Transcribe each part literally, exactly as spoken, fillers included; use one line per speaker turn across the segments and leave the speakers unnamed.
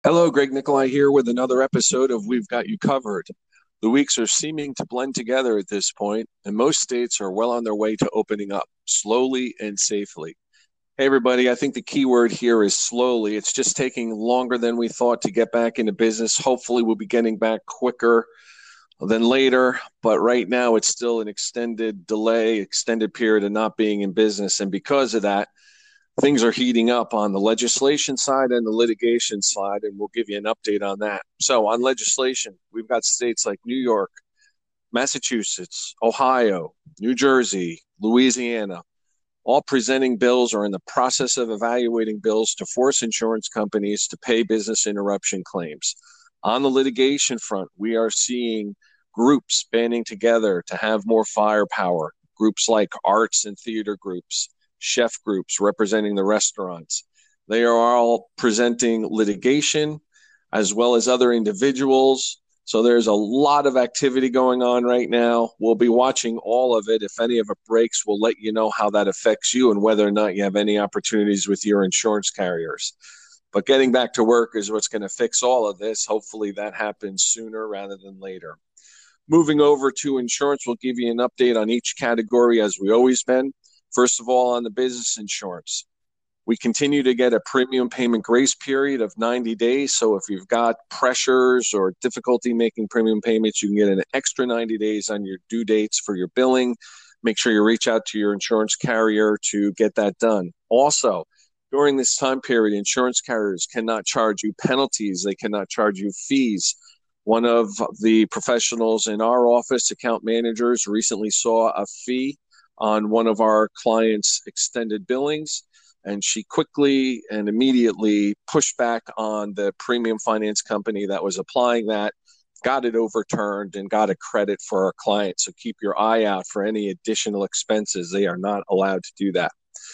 Hello, Greg Nikolai here with another episode of We've Got You Covered. The weeks are seeming to blend together at this point, and most states are well on their way to opening up, slowly and safely. Hey, everybody, I think the key word here is slowly. It's just taking longer than we thought to get back into business. Hopefully, we'll be getting back quicker than later, but right now it's still an extended delay, extended period of not being in business. And because of that, things are heating up on the legislation side and the litigation side, and we'll give you an update on that. So, on legislation, we've got states like New York, Massachusetts, Ohio, New Jersey, Louisiana, all presenting bills or in the process of evaluating bills to force insurance companies to pay business interruption claims. On the litigation front, we are seeing groups banding together to have more firepower, groups like arts and theater groups, chef groups representing the restaurants. They are all presenting litigation as well as other individuals. So there's a lot of activity going on right now. We'll be watching all of it. If any of it breaks, we'll let you know how that affects you and whether or not you have any opportunities with your insurance carriers. But getting back to work is what's going to fix all of this. Hopefully that happens sooner rather than later. Moving over to insurance, we'll give you an update on each category as we always been. First of all, on the business insurance, we continue to get a premium payment grace period of ninety days. So if you've got pressures or difficulty making premium payments, you can get an extra ninety days on your due dates for your billing. Make sure you reach out to your insurance carrier to get that done. Also, during this time period, insurance carriers cannot charge you penalties. They cannot charge you fees. One of the professionals in our office, account managers, recently saw a fee on one of our clients' extended billings, and she quickly and immediately pushed back on the premium finance company that was applying that, got it overturned, and got a credit for our client. So keep your eye out for any additional expenses. They are not allowed to do that.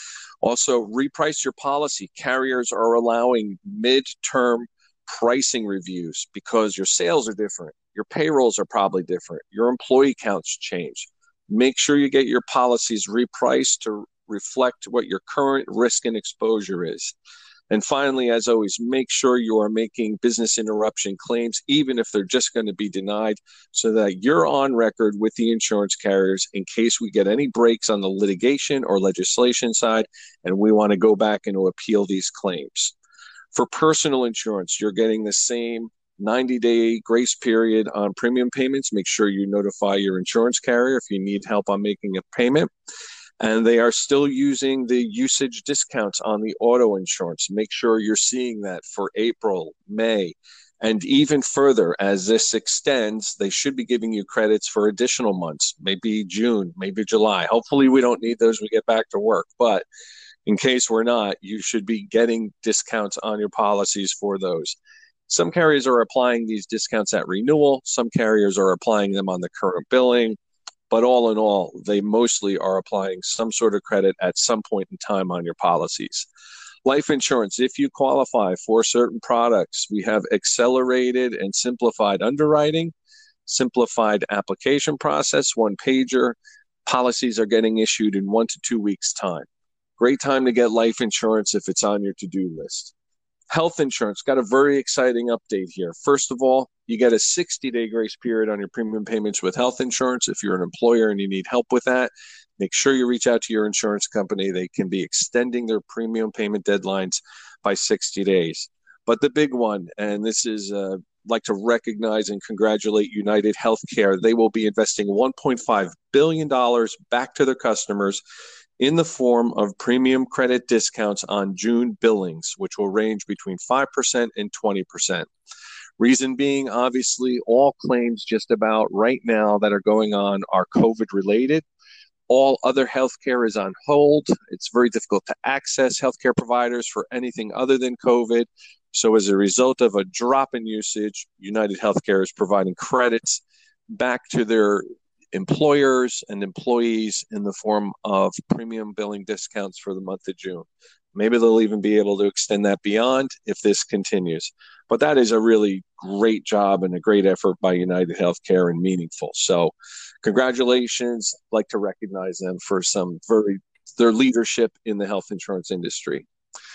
Also, reprice your policy. Carriers are allowing mid-term pricing reviews because your sales are different. Your payrolls are probably different. Your employee counts change. Make sure you get your policies repriced to reflect what your current risk and exposure is. And finally, as always, make sure you are making business interruption claims, even if they're just going to be denied, so that you're on record with the insurance carriers in case we get any breaks on the litigation or legislation side, and we want to go back and appeal these claims. For personal insurance, you're getting the same ninety-day grace period on premium payments. Make sure you notify your insurance carrier if you need help on making a payment. And they are still using the usage discounts on the auto insurance. Make sure you're seeing that for April, May, and even further. As this extends, they should be giving you credits for additional months, maybe June, maybe July. Hopefully we don't need those when we get back to work. But in case we're not, you should be getting discounts on your policies for those. Some carriers are applying these discounts at renewal. Some carriers are applying them on the current billing. But all in all, they mostly are applying some sort of credit at some point in time on your policies. Life insurance, if you qualify for certain products, we have accelerated and simplified underwriting, simplified application process, one pager. Policies are getting issued in one to two weeks' time. Great time to get life insurance if it's on your to-do list. Health insurance, got a very exciting update here. First of all, you get a sixty-day grace period on your premium payments with health insurance. If you're an employer and you need help with that, make sure you reach out to your insurance company. They can be extending their premium payment deadlines by sixty days. But the big one, and this is uh, like to recognize and congratulate United Healthcare. They will be investing one point five billion dollars back to their customers in the form of premium credit discounts on June billings, which will range between five percent and twenty percent. Reason being, obviously, all claims just about right now that are going on are COVID related. All other healthcare is on hold. It's very difficult to access healthcare providers for anything other than COVID. So as a result of a drop in usage, United Healthcare is providing credits back to their employers and employees in the form of premium billing discounts for the month of June. Maybe they'll even be able to extend that beyond if this continues. But that is a really great job and a great effort by United Healthcare and meaningful. So congratulations. I'd like to recognize them for some very their leadership in the health insurance industry.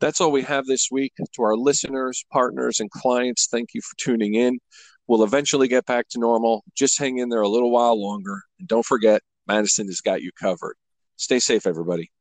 That's all we have this week. To our listeners, partners, and clients, thank you for tuning in. We'll eventually get back to normal. Just hang in there a little while longer. And don't forget, Madison has got you covered. Stay safe, everybody.